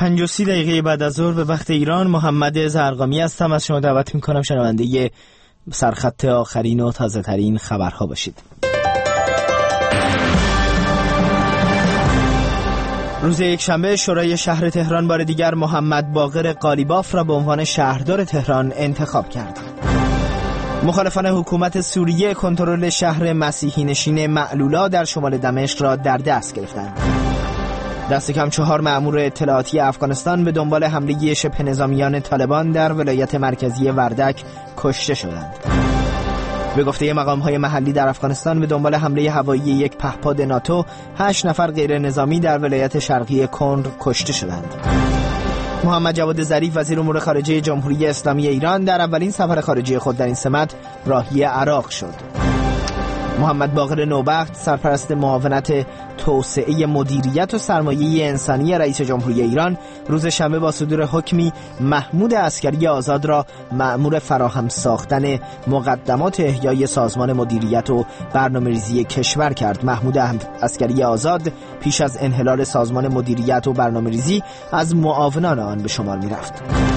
5:30 دقیقه بعد از ظهر به وقت ایران، محمد زرقامی هستم. از شما دعوت می‌کنم شنونده سرخط آخرین و تازه‌ترین خبرها باشید. روز یکشنبه شورای شهر تهران بار دیگر محمد باقر قالیباف را به عنوان شهردار تهران انتخاب کرد. مخالفان حکومت سوریه کنترل شهر مسیحی نشین معلولا در شمال دمشق را در دست گرفتند. دست کم 4 مأمور اطلاعاتی افغانستان به دنبال حمله شبه نظامیان طالبان در ولایت مرکزی وردک کشته شدند. به گفته مقام‌های محلی در افغانستان به دنبال حمله هوایی یک پهپاد ناتو 8 نفر غیر نظامی در ولایت شرقی کندر کشته شدند. محمد جواد ظریف وزیر امور خارجه جمهوری اسلامی ایران در اولین سفر خارجی خود در این سمت راهی عراق شد. محمد باقر نوبخت سرپرست معاونت توسعه مدیریت و سرمایه انسانی رئیس جمهوری ایران روز شنبه با صدور حکمی محمود عسکری آزاد را مأمور فراهم ساختن مقدمات احیای سازمان مدیریت و برنامه‌ریزی کشور کرد. محمود عسکری آزاد پیش از انحلال سازمان مدیریت و برنامه‌ریزی از معاونان آن به شمار می‌رفت.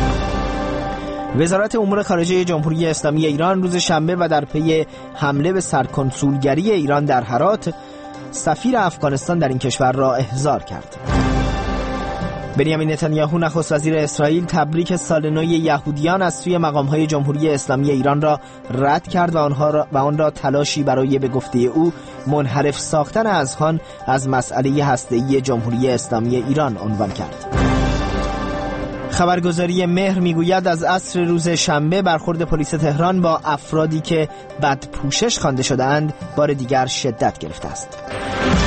وزارت امور خارجه جمهوری اسلامی ایران روز شنبه و در پی حمله به سرکنسولگری ایران در هرات سفیر افغانستان در این کشور را احضار کرد. بنیامین نتانیاهو نخست وزیر اسرائیل تبریک سال نو یهودیان از سوی مقام‌های جمهوری اسلامی ایران را رد کرد و آن را تلاشی برای به گفته او منحرف ساختن اذهان از مسئله هسته‌ای جمهوری اسلامی ایران عنوان کرد. خبرگزاری مهر میگوید از عصر روز شنبه برخورد پلیس تهران با افرادی که بدپوشش خوانده شده‌اند بار دیگر شدت گرفته است.